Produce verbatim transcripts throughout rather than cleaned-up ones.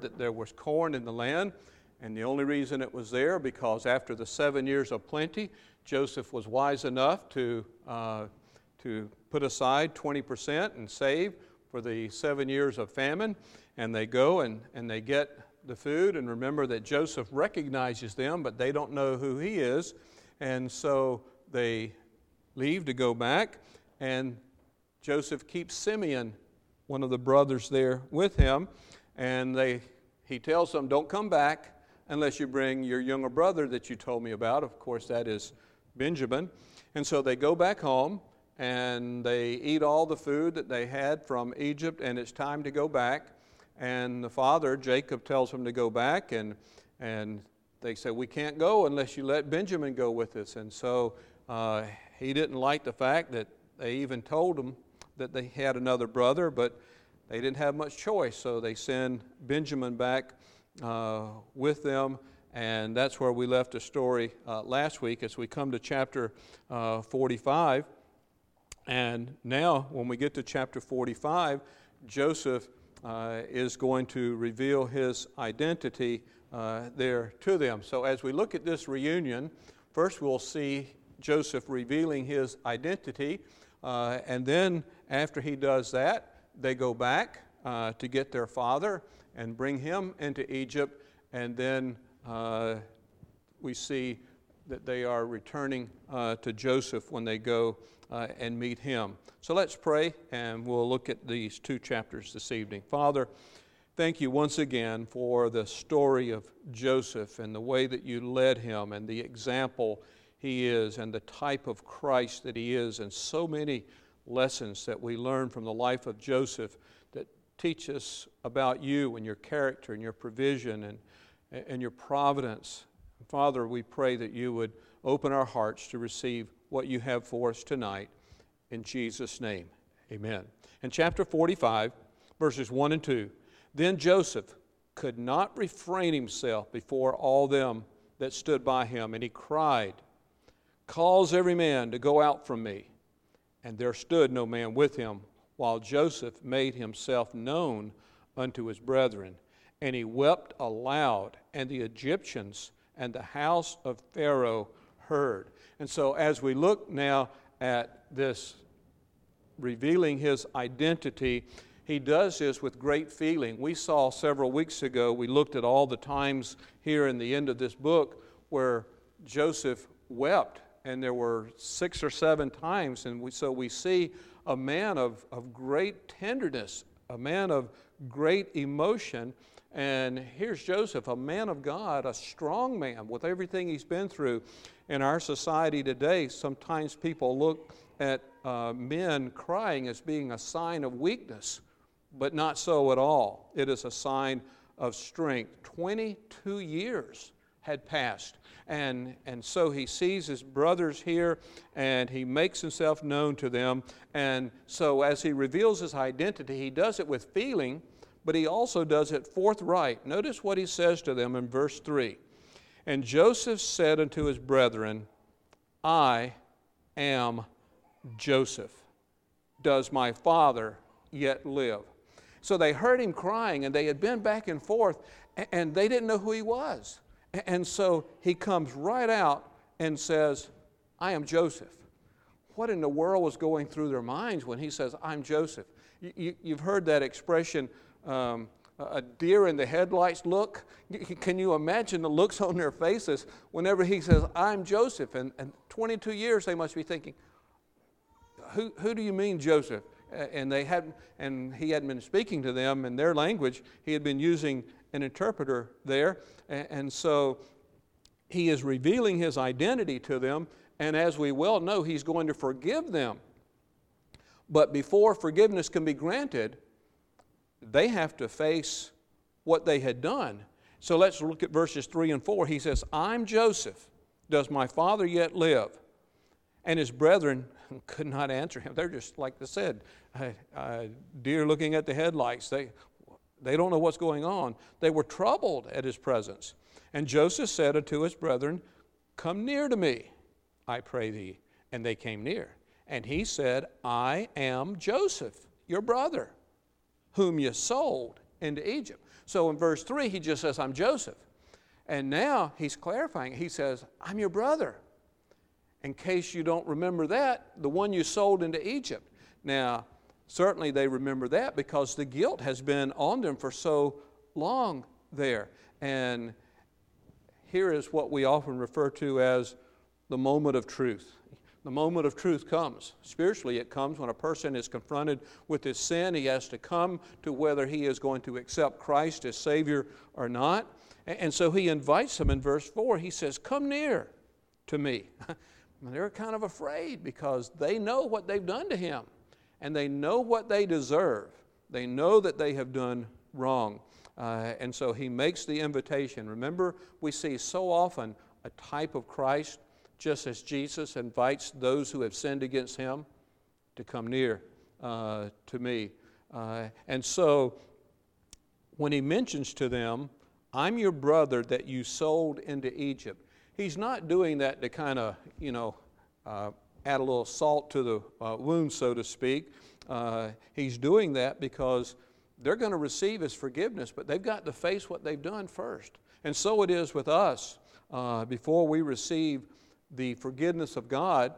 that there was corn in the land, and the only reason it was there because after the seven years of plenty, Joseph was wise enough to uh, to put aside twenty percent and save for the seven years of famine. And they go and, and they get the food, and remember that Joseph recognizes them, but they don't know who he is. And so they leave to go back, and Joseph keeps Simeon, one of the brothers there, with him, and they he tells them, don't come back unless you bring your younger brother that you told me about. Of course, that is Benjamin. And so they go back home, and they eat all the food that they had from Egypt, and it's time to go back. And the father, Jacob, tells them to go back, and and they say, we can't go unless you let Benjamin go with us. And so uh, he didn't like the fact that they even told him that they had another brother, but they didn't have much choice, so they send Benjamin back uh, with them, and that's where we left the story uh, last week as we come to chapter uh, forty-five. And now, when we get to chapter forty-five, Joseph uh, is going to reveal his identity uh, there to them. So as we look at this reunion, first we'll see Joseph revealing his identity, uh, and then after he does that, they go back uh, to get their father and bring him into Egypt, and then uh, we see that they are returning uh, to Joseph when they go uh, and meet him. So let's pray, and we'll look at these two chapters this evening. Father, thank you once again for the story of Joseph and the way that you led him and the example he is and the type of Christ that he is, and so many lessons that we learn from the life of Joseph that teach us about you and your character and your provision and, and your providence. Father, we pray that you would open our hearts to receive what you have for us tonight. In Jesus' name, amen. In chapter forty-five, verses one and two, then Joseph could not refrain himself before all them that stood by him, and he cried, "Cause every man to go out from me." And there stood no man with him, while Joseph made himself known unto his brethren. And he wept aloud, and the Egyptians and the house of Pharaoh heard. And so as we look now at this revealing his identity, he does this with great feeling. We saw several weeks ago, we looked at all the times here in the end of this book where Joseph wept, and there were six or seven times, and we, so we see a man of, of great tenderness, a man of great emotion. And here's Joseph, a man of God, a strong man with everything he's been through. In our society today, sometimes people look at uh, men crying as being a sign of weakness, but not so at all. It is a sign of strength. twenty-two years had passed, and, and so he sees his brothers here, and he makes himself known to them. And so as he reveals his identity, he does it with feeling, but he also does it forthright. Notice what he says to them in verse three. And Joseph said unto his brethren, I am Joseph. Does my father yet live? So they heard him crying, and they had been back and forth, and they didn't know who he was. And so he comes right out and says, I am Joseph. What in the world was going through their minds when he says, I'm Joseph? You, you've heard that expression, um, a deer in the headlights look. Can you imagine the looks on their faces whenever he says, I'm Joseph? And, and twenty-two years they must be thinking, who, who do you mean, Joseph? And they hadn't, and he hadn't been speaking to them in their language. He had been using an interpreter there. And so he is revealing his identity to them. And as we well know, he's going to forgive them. But before forgiveness can be granted, they have to face what they had done. So let's look at verses three and four. He says, I'm Joseph. Does my father yet live? And his brethren could not answer him. They're just, like I said, uh, uh, deer looking at the headlights. They, they don't know what's going on. They were troubled at his presence. And Joseph said unto his brethren, come near to me, I pray thee. And they came near. And he said, I am Joseph, your brother, whom you sold into Egypt. So in verse three, he just says, I'm Joseph. And now he's clarifying. He says, I'm your brother. In case you don't remember that, the one you sold into Egypt. Now, certainly they remember that because the guilt has been on them for so long there. And here is what we often refer to as the moment of truth. The moment of truth comes. Spiritually, it comes when a person is confronted with his sin. He has to come to whether he is going to accept Christ as Savior or not. And so he invites them in verse four. He says, come near to me. They're kind of afraid because they know what they've done to him. And they know what they deserve. They know that they have done wrong. Uh, and so he makes the invitation. Remember, we see so often a type of Christ, just as Jesus invites those who have sinned against him to come near uh, to me. Uh, and so when he mentions to them, I'm your brother that you sold into Egypt, he's not doing that to kind of, you know, uh, add a little salt to the uh, wound, so to speak. Uh, he's doing that because they're going to receive his forgiveness, but they've got to face what they've done first. And so it is with us. Uh, before we receive the forgiveness of God,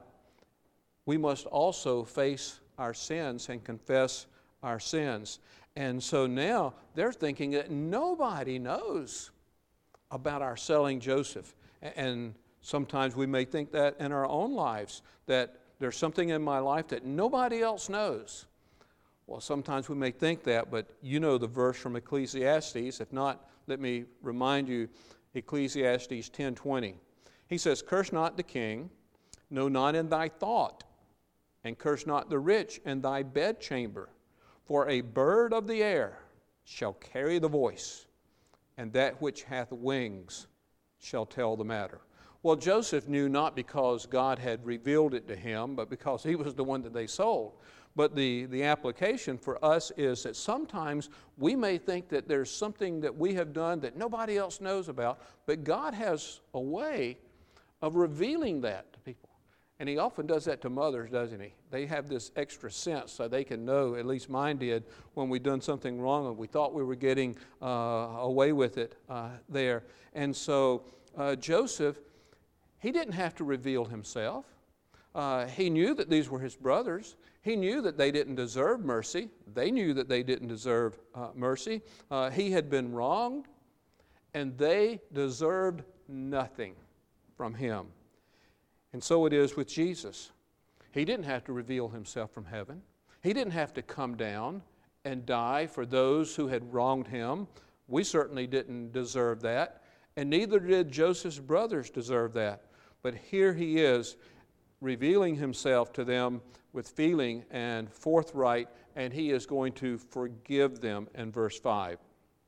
we must also face our sins and confess our sins. And so now they're thinking that nobody knows about our selling Joseph. And sometimes we may think that in our own lives, that there's something in my life that nobody else knows. Well, sometimes we may think that, but you know the verse from Ecclesiastes. If not, let me remind you, Ecclesiastes ten twenty. He says, curse not the king, no, not in thy thought, and curse not the rich in thy bedchamber. For a bird of the air shall carry the voice, and that which hath wings shall tell the matter. Well, Joseph knew not because God had revealed it to him, but because he was the one that they sold. But the, the application for us is that sometimes we may think that there's something that we have done that nobody else knows about, but God has a way of revealing that to people. And he often does that to mothers, doesn't he? They have this extra sense so they can know, at least mine did, when we'd done something wrong and we thought we were getting uh, away with it uh, there. And so uh, Joseph, he didn't have to reveal himself. Uh, he knew that these were his brothers. He knew that they didn't deserve mercy. They knew that they didn't deserve uh, mercy. Uh, he had been wronged, and they deserved nothing from him. And so it is with Jesus. He didn't have to reveal himself from heaven. He didn't have to come down and die for those who had wronged him. We certainly didn't deserve that, and neither did Joseph's brothers deserve that. But here he is, revealing himself to them with feeling and forthright, and he is going to forgive them in verse five.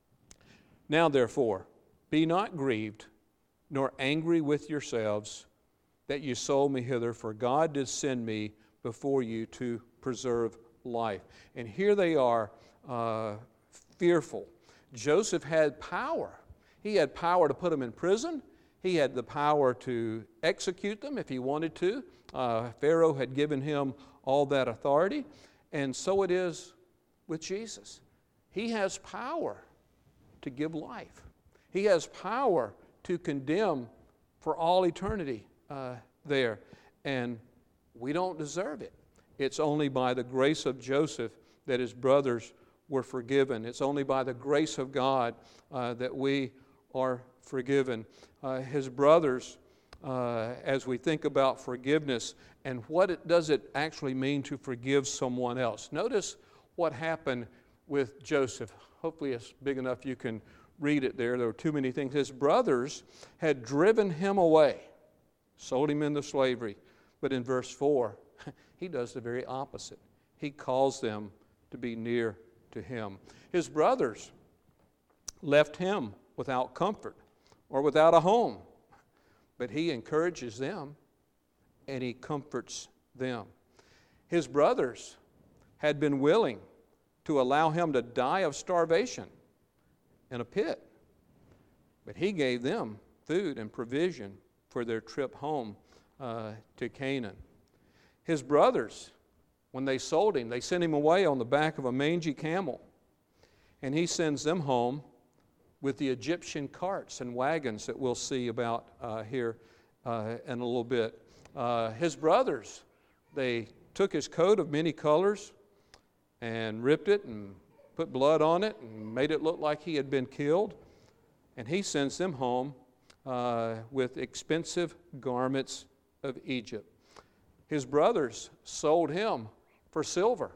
Now therefore, be not grieved, nor angry with yourselves, that you sold me hither, for God did send me before you to preserve life. And here they are, uh, fearful. Joseph had power. He had power to put them in prison. He had the power to execute them if he wanted to. Uh, Pharaoh had given him all that authority. And so it is with Jesus. He has power to give life. He has power to condemn for all eternity uh, there. And we don't deserve it. It's only by the grace of Joseph that his brothers were forgiven. It's only by the grace of God uh, that we are forgiven. Uh, his brothers, uh, as we think about forgiveness and what it, does it actually mean to forgive someone else. Notice what happened with Joseph. Hopefully it's big enough you can read it there. There were too many things. His brothers had driven him away, sold him into slavery. But in verse four, he does the very opposite. He calls them to be near to him. His brothers left him without comfort or without a home, but he encourages them and he comforts them. His brothers had been willing to allow him to die of starvation in a pit, but he gave them food and provision for their trip home uh, to Canaan. His brothers, when they sold him, they sent him away on the back of a mangy camel. and he sends them home with the Egyptian carts and wagons that we'll see about uh, here uh, in a little bit. Uh, his brothers, they took his coat of many colors and ripped it and put blood on it and made it look like he had been killed. And he sends them home uh, with expensive garments of Egypt. His brothers sold him for silver.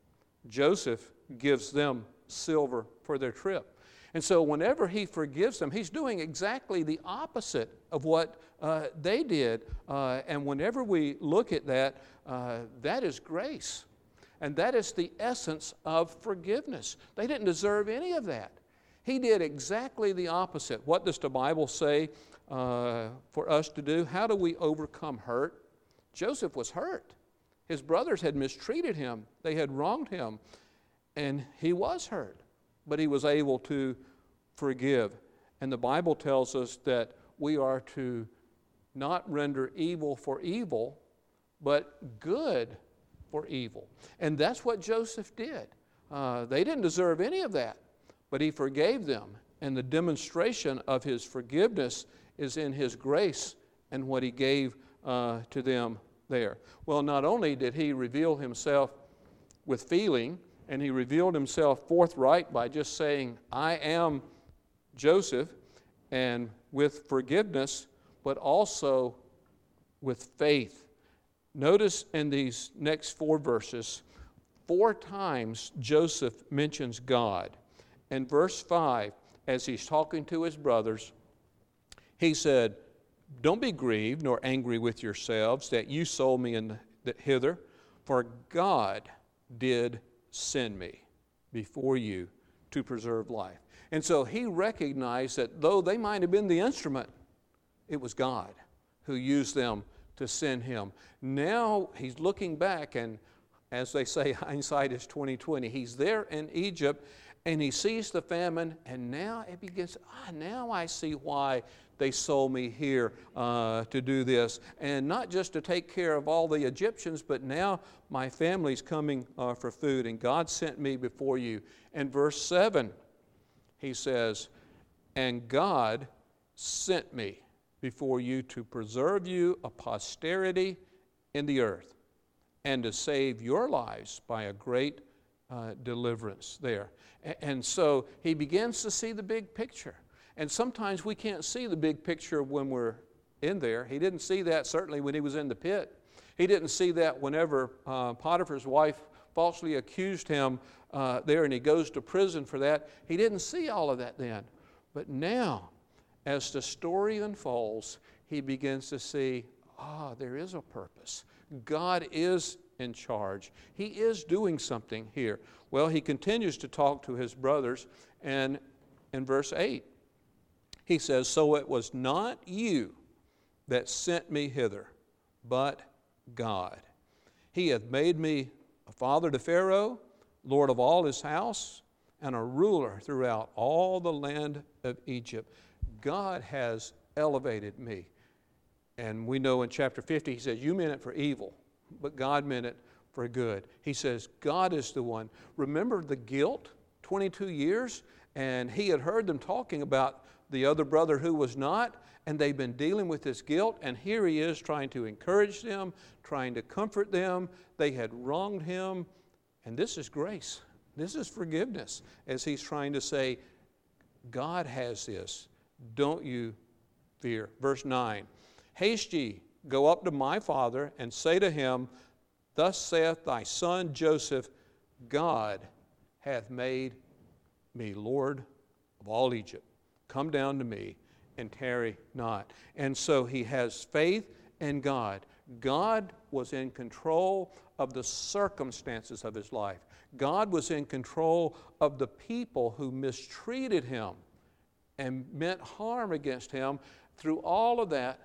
Joseph gives them silver for their trip. And so whenever he forgives them, he's doing exactly the opposite of what uh, they did. Uh, and whenever we look at that, uh, that is grace. And that is the essence of forgiveness. They didn't deserve any of that. He did exactly the opposite. What does the Bible say uh, for us to do? How do we overcome hurt? Joseph was hurt. His brothers had mistreated him. They had wronged him. And he was hurt. But he was able to forgive. And the Bible tells us that we are to not render evil for evil, but good for evil. And that's what Joseph did. Uh, they didn't deserve any of that, but he forgave them. And the demonstration of his forgiveness is in his grace and what he gave uh, to them there. Well, not only did he reveal himself with feeling, and he revealed himself forthright by just saying, I am Joseph, and with forgiveness, but also with faith. Notice in these next four verses, four times Joseph mentions God. In verse five, as he's talking to his brothers, he said, don't be grieved nor angry with yourselves that you sold me in the, hither, for God did send me before you to preserve life. And so he recognized that though they might have been the instrument, it was God who used them to send him. Now he's looking back, and as they say, hindsight is twenty twenty. He's there in Egypt, and he sees the famine, and now it begins, ah, now I see why they sold me here uh, to do this. And not just to take care of all the Egyptians, but now my family's coming uh, for food, and God sent me before you. And verse seven, he says, and God sent me before you to preserve you a posterity in the earth, and to save your lives by a great uh, deliverance there. And, and so he begins to see the big picture. And sometimes we can't see the big picture when we're in there. He didn't see that certainly when he was in the pit. He didn't see that whenever uh, Potiphar's wife falsely accused him uh, there, and he goes to prison for that. He didn't see all of that then. But now, as the story unfolds, he begins to see, ah, there is a purpose. God is in charge. He is doing something here. Well, he continues to talk to his brothers, and in verse eight, he says, so it was not you that sent me hither, but God. He hath made me a father to Pharaoh, Lord of all his house, and a ruler throughout all the land of Egypt. God has elevated me. And we know in chapter fifty, he says, you meant it for evil, but God meant it for good. He says, God is the one. Remember the guilt, twenty-two years? And he had heard them talking about the other brother who was not, and they've been dealing with this guilt, and here he is trying to encourage them, trying to comfort them. They had wronged him, and this is grace. This is forgiveness, as he's trying to say, God has this. Don't you fear. Verse nine, haste ye, go up to my father, and say to him, thus saith thy son Joseph, God hath made me Lord of all Egypt. Come down to me and tarry not. And so he has faith in God. God was in control of the circumstances of his life. God was in control of the people who mistreated him and meant harm against him. Through all of that,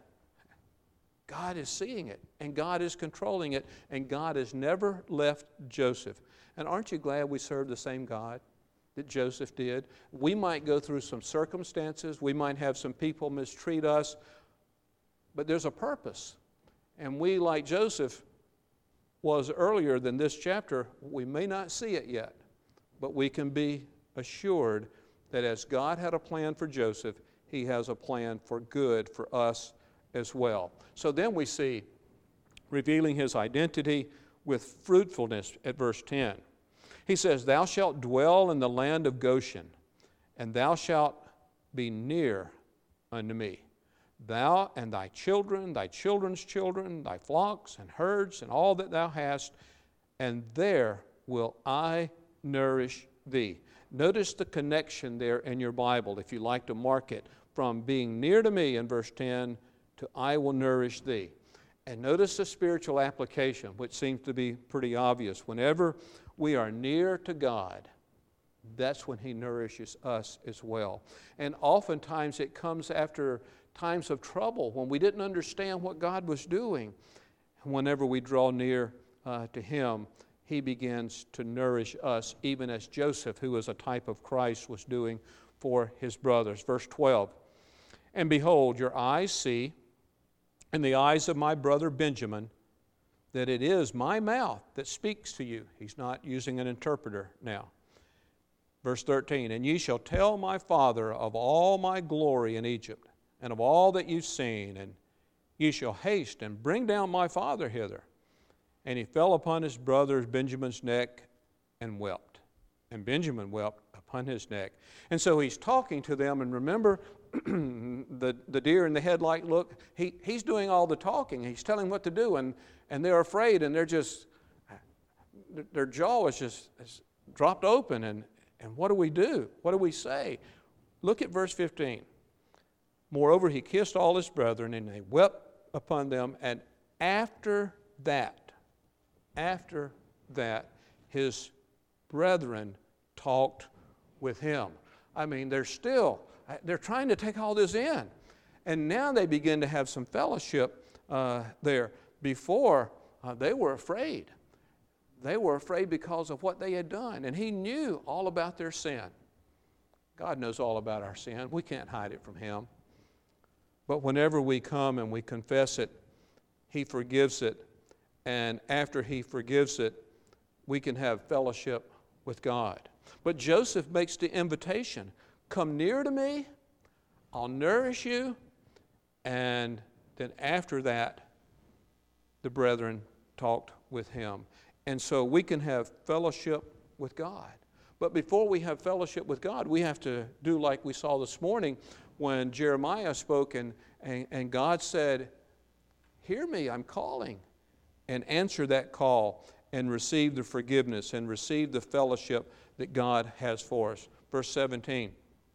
God is seeing it, and God is controlling it, and God has never left Joseph. And aren't you glad we serve the same God that Joseph did? We might go through some circumstances, we might have some people mistreat us, but there's a purpose. And we, like Joseph was earlier than this chapter, we may not see it yet, but we can be assured that as God had a plan for Joseph, he has a plan for good for us as well. So then we see revealing his identity with fruitfulness at verse ten. He says, "Thou shalt dwell in the land of Goshen, and thou shalt be near unto me. Thou and thy children, thy children's children, thy flocks and herds, and all that thou hast, and there will I nourish thee." Notice the connection there in your Bible, if you like to mark it, from being near to me in verse ten to I will nourish thee. And notice the spiritual application, which seems to be pretty obvious. Whenever we are near to God, that's when he nourishes us as well. And oftentimes it comes after times of trouble when we didn't understand what God was doing. Whenever we draw near uh, to him, he begins to nourish us, even as Joseph, who was a type of Christ, was doing for his brothers. Verse twelve, "And behold, your eyes see, and the eyes of my brother Benjamin, that it is my mouth that speaks to you." He's not using an interpreter now. Verse thirteen, "And ye shall tell my father of all my glory in Egypt, and of all that you've seen, and ye shall haste and bring down my father hither." And he fell upon his brother Benjamin's neck and wept. And Benjamin wept upon his neck. And so he's talking to them, and remember the, the deer in the headlight look? He, he's doing all the talking. He's telling what to do, and, and they're afraid, and they're just, their jaw is just is dropped open, and, and what do we do? What do we say? Look at verse fifteen. "Moreover, he kissed all his brethren, and they wept upon them, and after that, After that, his brethren talked with him." I mean, they're still, they're trying to take all this in. And now they begin to have some fellowship uh, there. Before, uh, they were afraid. They were afraid because of what they had done. And he knew all about their sin. God knows all about our sin. We can't hide it from him. But whenever we come and we confess it, he forgives it. And after he forgives it, we can have fellowship with God. But Joseph makes the invitation, "Come near to me, I'll nourish you." And then after that, the brethren talked with him. And so we can have fellowship with God. But before we have fellowship with God, we have to do like we saw this morning when Jeremiah spoke and, and, and God said, "Hear me, I'm calling." And answer that call and receive the forgiveness and receive the fellowship that God has for us. Verse seventeen,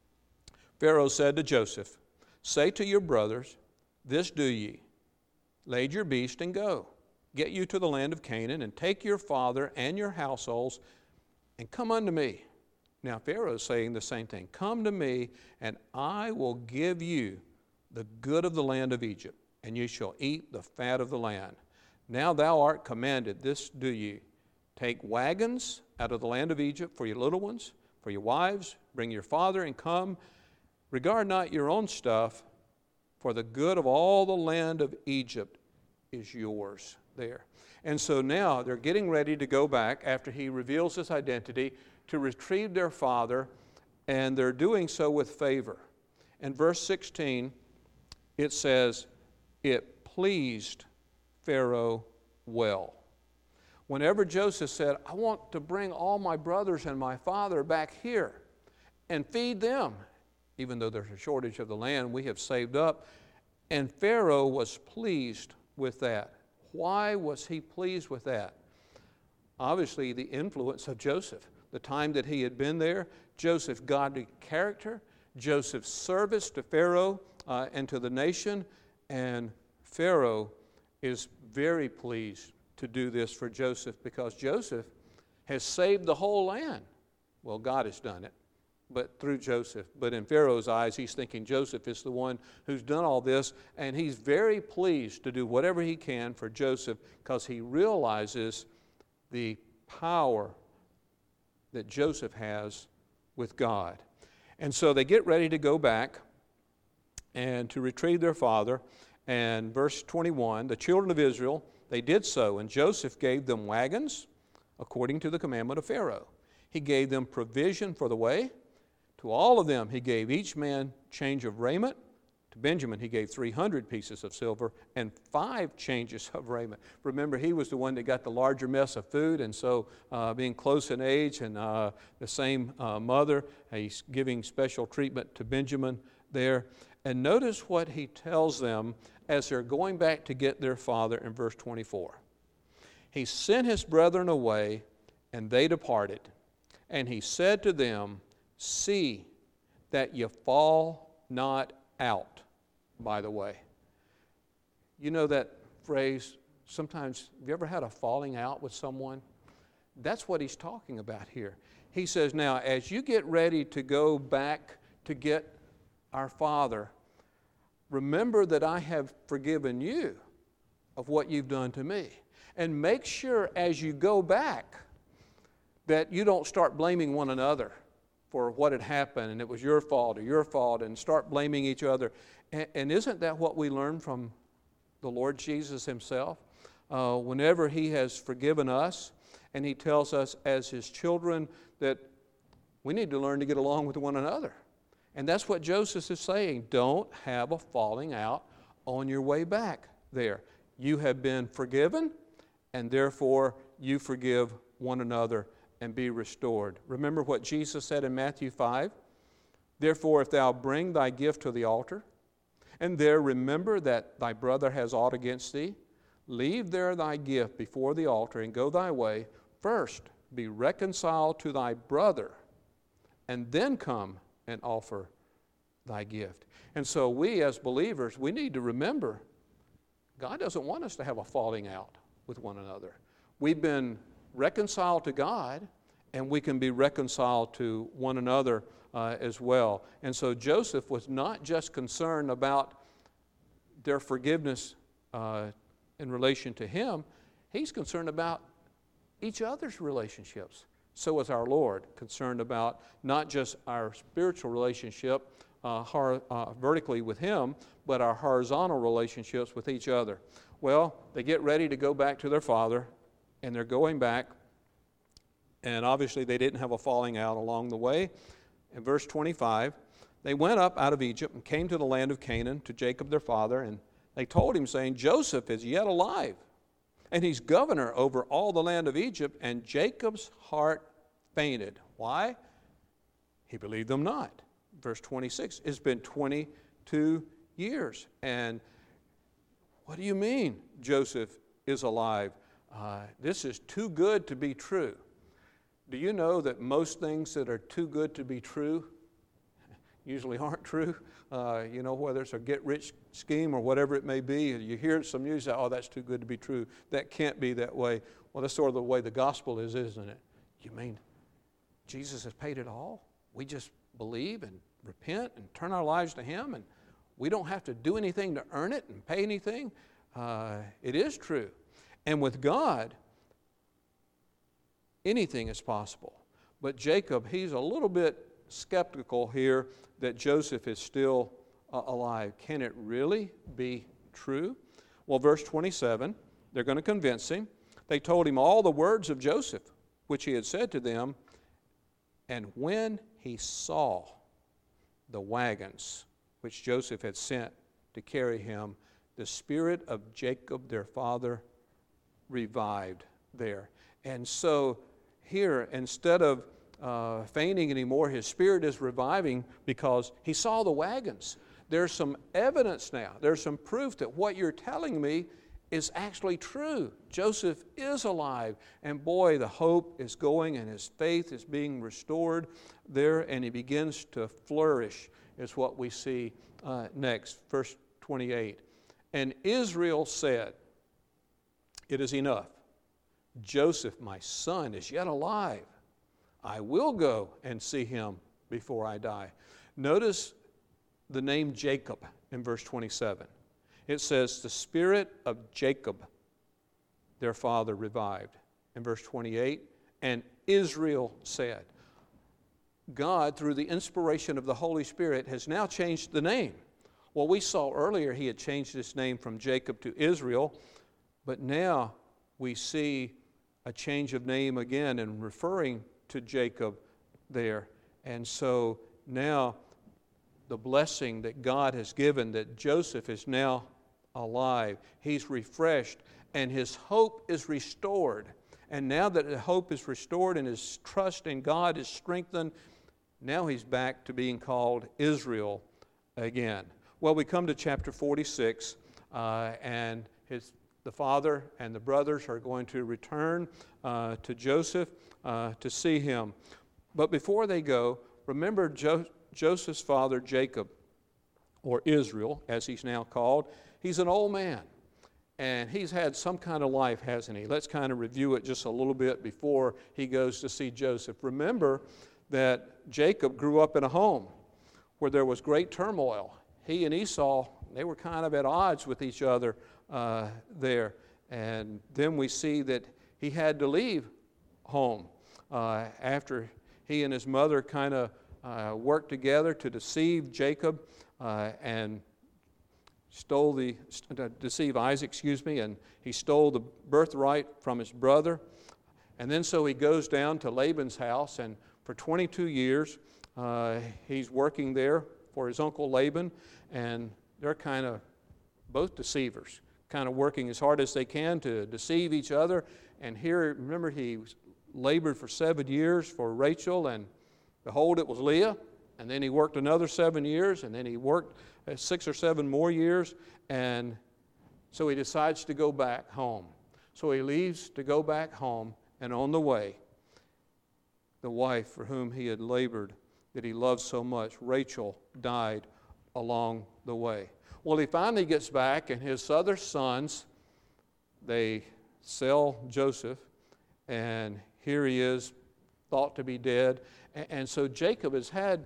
"Pharaoh said to Joseph, Say to your brothers, this do ye, lade your beast and go. Get you to the land of Canaan, and take your father and your households, and come unto me." Now Pharaoh is saying the same thing. "Come to me, and I will give you the good of the land of Egypt, and ye shall eat the fat of the land. Now thou art commanded, this do ye, take wagons out of the land of Egypt for your little ones, for your wives, bring your father, and come. Regard not your own stuff, for the good of all the land of Egypt is yours." There. And so now they're getting ready to go back after he reveals his identity to retrieve their father, and they're doing so with favor. In verse sixteen, it says, "It pleased Pharaoh well." Whenever Joseph said, "I want to bring all my brothers and my father back here and feed them," even though there's a shortage of the land we have saved up, and Pharaoh was pleased with that. Why was he pleased with that? Obviously, the influence of Joseph. The time that he had been there, Joseph's godly character, Joseph's service to Pharaoh uh, and to the nation, and Pharaoh is very pleased to do this for Joseph because Joseph has saved the whole land. Well, God has done it, but through Joseph. But in Pharaoh's eyes, he's thinking Joseph is the one who's done all this, and he's very pleased to do whatever he can for Joseph because he realizes the power that Joseph has with God. And so they get ready to go back and to retrieve their father. And verse twenty-one, "The children of Israel, they did so, and Joseph gave them wagons according to the commandment of Pharaoh. He gave them provision for the way. To all of them he gave each man change of raiment. To Benjamin he gave three hundred pieces of silver and five changes of raiment. Remember, he was the one that got the larger mess of food, and so uh, being close in age and uh, the same uh, mother, he's giving special treatment to Benjamin there. And notice what he tells them as they're going back to get their father in verse twenty-four. He sent his brethren away, and they departed. And he said to them, see that ye fall not out by the way. You know that phrase, sometimes, have you ever had a falling out with someone? That's what he's talking about here. He says, now, as you get ready to go back to get our father, remember that I have forgiven you of what you've done to me. And make sure as you go back that you don't start blaming one another for what had happened and it was your fault or your fault, and start blaming each other. And, and isn't that what we learn from the Lord Jesus himself? Uh, whenever he has forgiven us, and he tells us as his children that we need to learn to get along with one another. And that's what Joseph is saying. Don't have a falling out on your way back there. You have been forgiven, and therefore you forgive one another and be restored. Remember what Jesus said in Matthew five? Therefore, if thou bring thy gift to the altar, and there remember that thy brother has aught against thee, leave there thy gift before the altar, and go thy way. First be reconciled to thy brother, and then come and offer thy gift. And so we as believers, we need to remember God doesn't want us to have a falling out with one another. We've been reconciled to God, and we can be reconciled to one another uh, as well. And so Joseph was not just concerned about their forgiveness uh, in relation to him. He's concerned about each other's relationships. So is our Lord concerned about not just our spiritual relationship uh, hor- uh, vertically with him, but our horizontal relationships with each other. Well, they get ready to go back to their father, and they're going back, and obviously they didn't have a falling out along the way. In verse twenty-five, they went up out of Egypt and came to the land of Canaan, to Jacob their father, and they told him, saying, Joseph is yet alive, and he's governor over all the land of Egypt. And Jacob's heart fainted. Why? He believed them not. Verse twenty-six, it's been twenty-two years. And what do you mean Joseph is alive? Uh, this is too good to be true. Do you know that most things that are too good to be true usually aren't true? Uh, you know, whether it's a get-rich scheme or whatever it may be, you hear some news, say, oh, that's too good to be true. That can't be that way. Well, that's sort of the way the gospel is, isn't it? You mean Jesus has paid it all? We just believe and repent and turn our lives to him, and we don't have to do anything to earn it and pay anything? Uh, it is true. And with God, anything is possible. But Jacob, he's a little bit skeptical here that Joseph is still uh, alive. Can it really be true? Well, verse twenty-seven, they're going to convince him. They told him all the words of Joseph, which he had said to them. And when he saw the wagons which Joseph had sent to carry him, the spirit of Jacob their father revived there. And so here, instead of uh, fainting anymore, his spirit is reviving because he saw the wagons. There's some evidence now. There's some proof that what you're telling me is actually true. Joseph is alive. And boy, the hope is going and his faith is being restored there, and he begins to flourish, is what we see uh, next. Verse twenty-eight. And Israel said, it is enough. Joseph, my son, is yet alive. I will go and see him before I die. Notice the name Jacob in verse twenty-seven. It says, the spirit of Jacob, their father, revived. In verse twenty-eight, and Israel said. God, through the inspiration of the Holy Spirit, has now changed the name. Well, we saw earlier he had changed his name from Jacob to Israel, but now we see a change of name again and referring to Jacob there. And so now the blessing that God has given, that Joseph is now alive, he's refreshed, and his hope is restored. And now that the hope is restored and his trust in God is strengthened, now he's back to being called Israel again. Well, we come to chapter forty-six, uh, and his the father and the brothers are going to return uh, to Joseph uh, to see him. But before they go, remember jo- Joseph's father, Jacob, or Israel, as he's now called. He's an old man, and he's had some kind of life, hasn't he? Let's kind of review it just a little bit before he goes to see Joseph. Remember that Jacob grew up in a home where there was great turmoil. He and Esau, they were kind of at odds with each other uh, there. And then we see that he had to leave home uh, after he and his mother kind of uh, worked together to deceive Jacob uh, and stole the, uh, deceive Isaac, excuse me, and he stole the birthright from his brother. And then so he goes down to Laban's house, and for twenty-two years uh, he's working there for his uncle Laban, and they're kind of both deceivers, kind of working as hard as they can to deceive each other. And here, remember, he labored for seven years for Rachel, and behold, it was Leah. And then he worked another seven years, and then he worked six or seven more years, and so he decides to go back home. So he leaves to go back home, and on the way, the wife for whom he had labored, that he loved so much, Rachel, died along the way. Well, he finally gets back, and his other sons, they sell Joseph, and here he is, thought to be dead. And so Jacob has had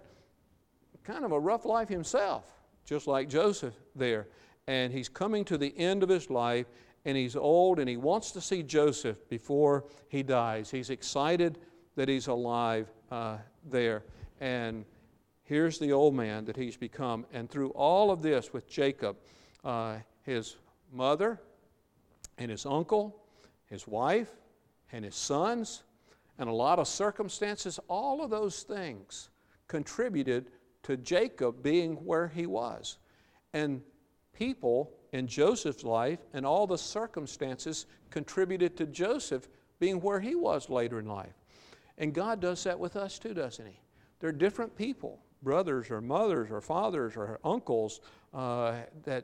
kind of a rough life himself, just like Joseph there. And he's coming to the end of his life, and he's old, and he wants to see Joseph before he dies. He's excited that he's alive uh, there. And here's the old man that he's become. And through all of this with Jacob, uh, his mother and his uncle, his wife and his sons, and a lot of circumstances, all of those things contributed to Jacob being where he was. And people in Joseph's life and all the circumstances contributed to Joseph being where he was later in life. And God does that with us too, doesn't he? They're different people, brothers or mothers or fathers or uncles uh, that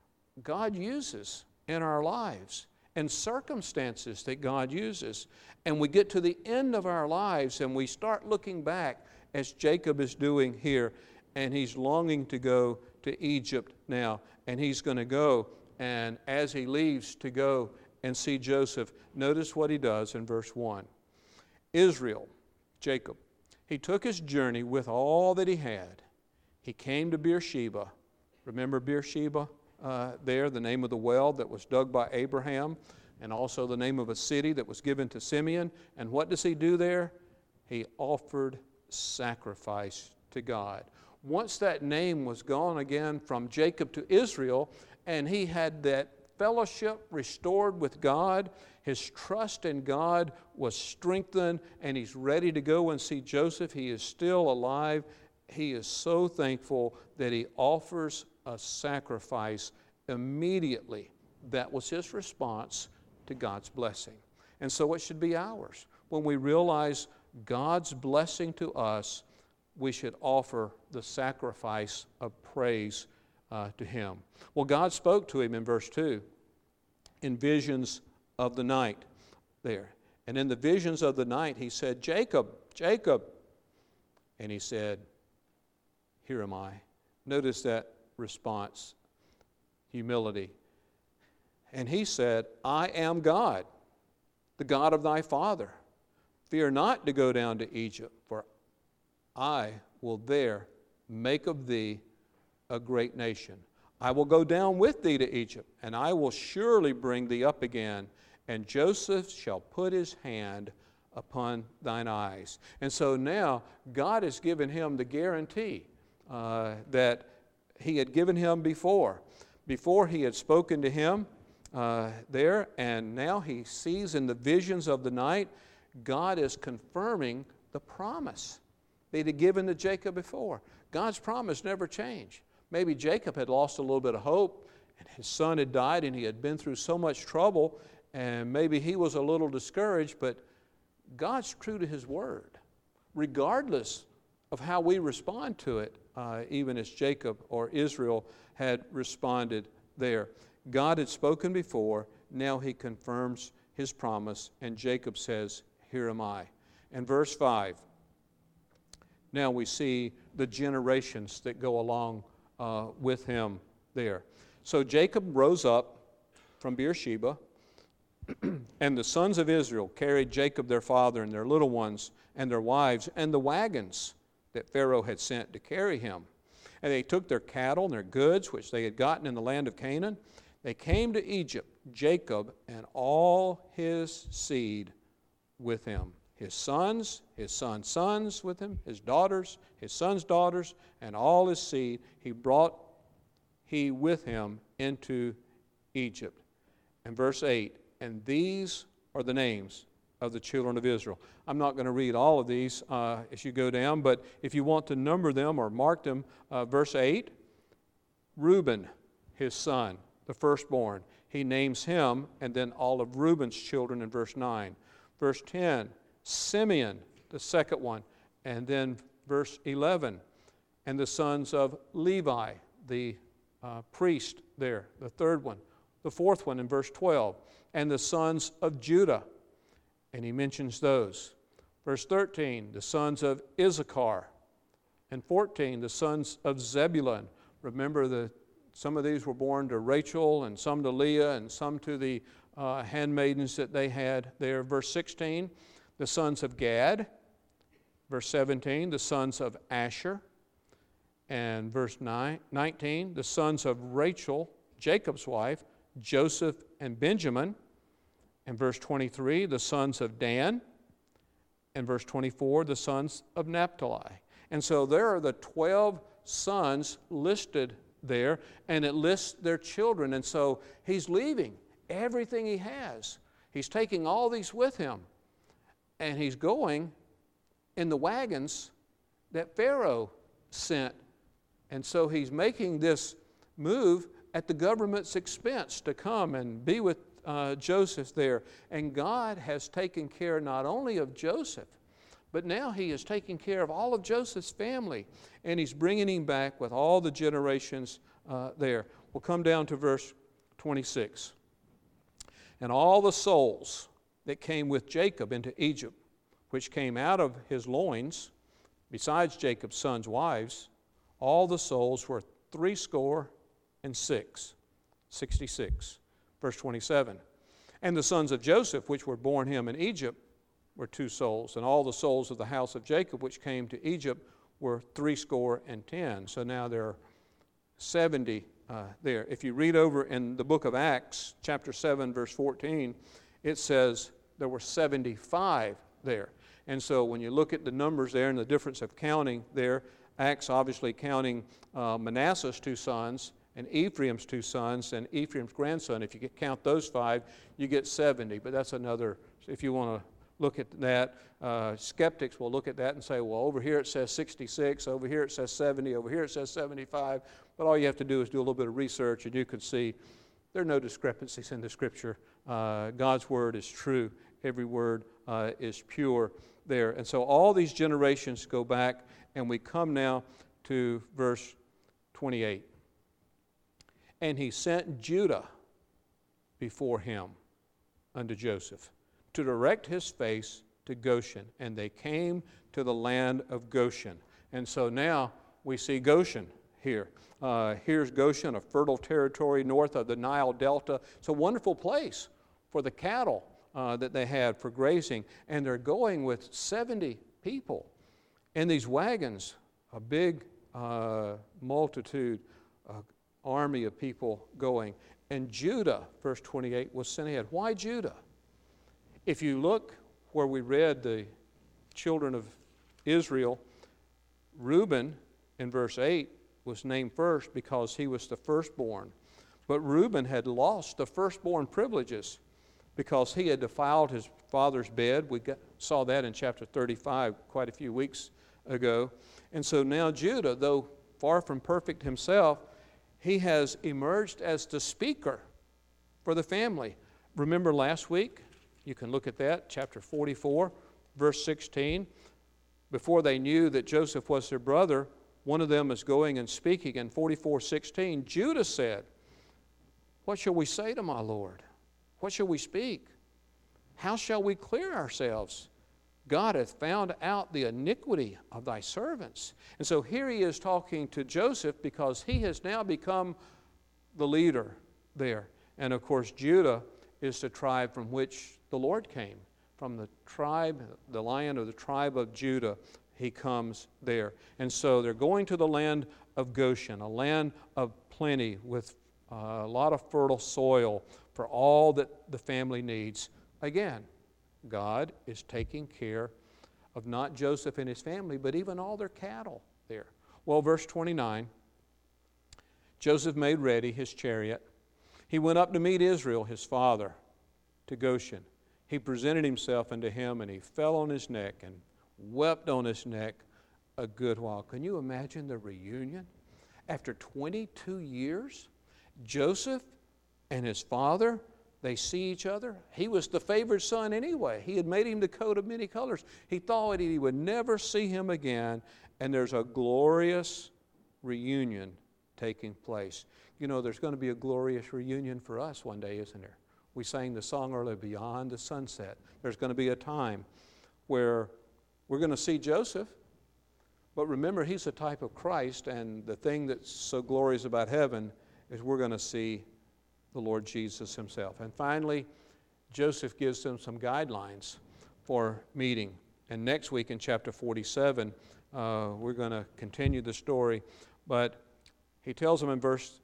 God uses in our lives, and circumstances that God uses. And we get to the end of our lives and we start looking back, as Jacob is doing here, and he's longing to go to Egypt now. And he's going to go, and as he leaves to go and see Joseph, notice what he does in verse one. Israel, Jacob, he took his journey with all that he had. He came to Beersheba. Remember Beersheba uh, there, the name of the well that was dug by Abraham, and also the name of a city that was given to Simeon. And what does he do there? He offered sacrifice to God. Once that name was gone again from Jacob to Israel, and he had that fellowship restored with God, his trust in God was strengthened, and he's ready to go and see Joseph. He is still alive. He is so thankful that he offers a sacrifice immediately. That was his response to God's blessing. And so it should be ours. When we realize God's blessing to us, we should offer the sacrifice of praise uh, to him. Well, God spoke to him in verse two in visions of the night there. And in the visions of the night, he said, Jacob, Jacob. And he said, here am I. Notice that response, humility. And he said, I am God, the God of thy father. Fear not to go down to Egypt, for I will there make of thee a great nation. I will go down with thee to Egypt, and I will surely bring thee up again, and Joseph shall put his hand upon thine eyes. And so now God has given him the guarantee uh, that he had given him before. Before he had spoken to him uh, there, and now he sees in the visions of the night, God is confirming the promise that He had given to Jacob before. God's promise never changed. Maybe Jacob had lost a little bit of hope, and his son had died, and he had been through so much trouble, and maybe he was a little discouraged, but God's true to His word, regardless of how we respond to it, uh, even as Jacob or Israel had responded there. God had spoken before, now He confirms His promise, and Jacob says, "Here am I." And verse five, now we see the generations that go along uh, with him there. So Jacob rose up from Beersheba, and the sons of Israel carried Jacob their father and their little ones and their wives and the wagons that Pharaoh had sent to carry him. And they took their cattle and their goods, which they had gotten in the land of Canaan. They came to Egypt, Jacob and all his seed with him. His sons, his sons' sons with him, his daughters, his sons' daughters, and all his seed he brought he with him into Egypt. And verse eight, and these are the names of the children of Israel. I'm not going to read all of these uh, as you go down, but if you want to number them or mark them, uh, verse eight, Reuben, his son, the firstborn, he names him, and then all of Reuben's children in verse nine. Verse ten, Simeon, the second one, and then verse eleven, and the sons of Levi, the uh, priest there, the third one. The fourth one in verse twelve, and the sons of Judah, and he mentions those. Verse thirteen, the sons of Issachar, and fourteen, the sons of Zebulun. Remember, the some of these were born to Rachel, and some to Leah, and some to the uh, handmaidens that they had there. Verse sixteen, the sons of Gad. Verse seventeen, the sons of Asher. And verse nine, nineteen, the sons of Rachel, Jacob's wife, Joseph and Benjamin. And verse twenty-three, the sons of Dan. And verse twenty-four, the sons of Naphtali. And so there are the twelve sons listed there, and it lists their children. And so he's leaving everything he has. He's taking all these with him. And he's going in the wagons that Pharaoh sent. And so he's making this move at the government's expense to come and be with uh, Joseph there. And God has taken care not only of Joseph, but now He is taking care of all of Joseph's family. And He's bringing him back with all the generations uh, there. We'll come down to verse twenty-six. And all the souls that came with Jacob into Egypt, which came out of his loins, besides Jacob's sons' wives, all the souls were threescore and six, sixty-six. Verse twenty-seven. And the sons of Joseph, which were born him in Egypt, were two souls. And all the souls of the house of Jacob, which came to Egypt, were threescore and ten. So now there are seventy uh, there. If you read over in the book of Acts, chapter seven, verse fourteen, it says there were seventy-five there. And so when you look at the numbers there and the difference of counting there, Acts obviously counting uh, Manasseh's two sons and Ephraim's two sons and Ephraim's grandson. If you count those five, you get seventy. But that's another, if you want to look at that, uh, skeptics will look at that and say, well, over here it says sixty-six, over here it says seventy, over here it says seventy-five. But all you have to do is do a little bit of research, and you can see there are no discrepancies in the Scripture. Uh, God's Word is true. Every word uh, is pure there. And so all these generations go back, and we come now to verse twenty-eight. And he sent Judah before him unto Joseph to direct his face to Goshen. And they came to the land of Goshen. And so now we see Goshen here. Uh, here's Goshen, a fertile territory north of the Nile Delta. It's a wonderful place for the cattle uh, that they had for grazing. And they're going with seventy people in these wagons, a big uh, multitude, uh, army of people going. And Judah, verse twenty-eight, was sent ahead. Why Judah? If you look where we read the children of Israel, Reuben in verse eight was named first because he was the firstborn. But Reuben had lost the firstborn privileges because he had defiled his father's bed. We got, saw that in chapter thirty-five quite a few weeks ago. And so now Judah, though far from perfect himself, he has emerged as the speaker for the family. Remember last week? You can look at that, chapter forty-four, verse sixteen. Before they knew that Joseph was their brother, one of them is going and speaking in forty-four sixteen. Judah said, "What shall we say to my Lord? What shall we speak? How shall we clear ourselves? God hath found out the iniquity of thy servants." And so here he is talking to Joseph because he has now become the leader there. And of course, Judah is the tribe from which the Lord came. From the tribe, the Lion of the tribe of Judah, he comes there. And so they're going to the land of Goshen, a land of plenty with uh, a lot of fertile soil for all that the family needs. Again, God is taking care of not Joseph and his family, but even all their cattle there. Well, verse twenty-nine, Joseph made ready his chariot. He went up to meet Israel, his father, to Goshen. He presented himself unto him, and he fell on his neck and wept on his neck a good while. Can you imagine the reunion? After twenty-two years, Joseph and his father, they see each other. He was the favored son anyway. He had made him the coat of many colors. He thought he would never see him again, and there's a glorious reunion taking place. You know, there's going to be a glorious reunion for us one day, isn't there? We sang the song earlier, Beyond the Sunset. There's going to be a time where we're going to see Joseph, but remember, he's a type of Christ, and the thing that's so glorious about heaven is we're going to see the Lord Jesus himself. And finally, Joseph gives them some guidelines for meeting. And next week in chapter forty-seven, uh, we're going to continue the story, but he tells them in verse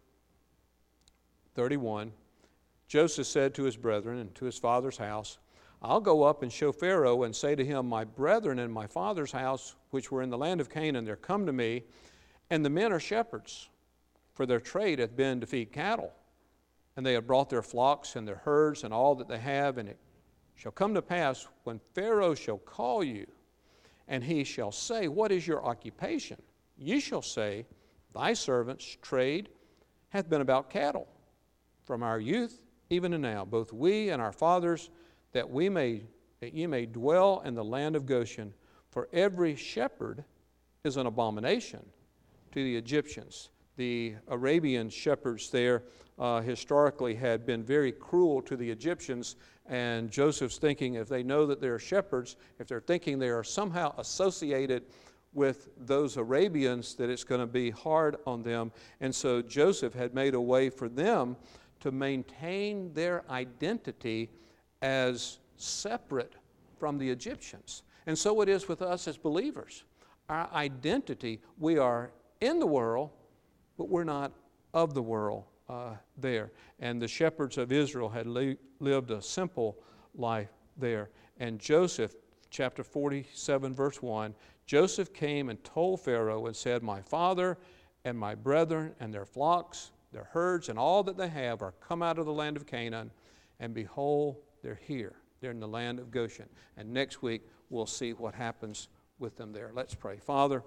thirty-one, Joseph said to his brethren and to his father's house, "I'll go up and show Pharaoh and say to him, my brethren and my father's house, which were in the land of Canaan, they're come to me, and the men are shepherds, for their trade hath been to feed cattle. And they have brought their flocks and their herds and all that they have, and it shall come to pass when Pharaoh shall call you, and he shall say, what is your occupation? Ye shall say, thy servants' trade hath been about cattle, from our youth even to now, both we and our fathers, that we may that ye may dwell in the land of Goshen. For every shepherd is an abomination to the Egyptians." The Arabian shepherds there uh, historically had been very cruel to the Egyptians, and Joseph's thinking if they know that they're shepherds, if they're thinking they are somehow associated with those Arabians, that it's going to be hard on them. And so Joseph had made a way for them to maintain their identity as separate from the Egyptians. And so it is with us as believers. Our identity, we are in the world, but we're not of the world uh, there. And the shepherds of Israel had li- lived a simple life there. And Joseph, chapter forty-seven, verse one, Joseph came and told Pharaoh and said, my father and my brethren and their flocks, their herds, and all that they have are come out of the land of Canaan, and behold, they're here. They're in the land of Goshen. And next week, we'll see what happens with them there. Let's pray. Father,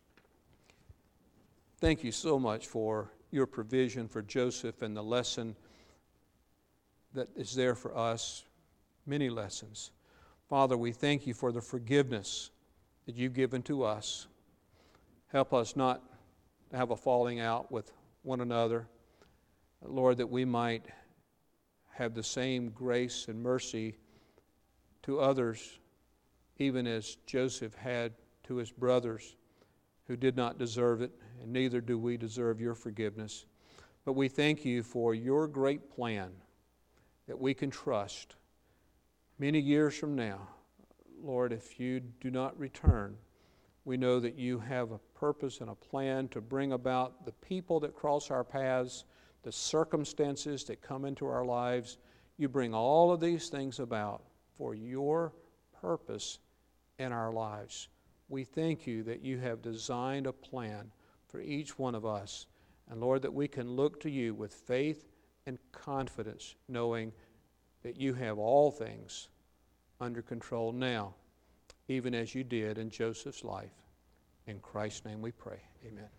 thank you so much for your provision for Joseph and the lesson that is there for us, many lessons. Father, we thank you for the forgiveness that you've given to us. Help us not to have a falling out with one another. Lord, that we might have the same grace and mercy to others, even as Joseph had to his brothers who did not deserve it, and neither do we deserve your forgiveness. But we thank you for your great plan that we can trust many years from now. Lord, if you do not return, we know that you have a purpose and a plan to bring about the people that cross our paths, the circumstances that come into our lives. You bring all of these things about for your purpose in our lives. We thank you that you have designed a plan for each one of us. And Lord, that we can look to you with faith and confidence, knowing that you have all things under control now, even as you did in Joseph's life. In Christ's name we pray. Amen.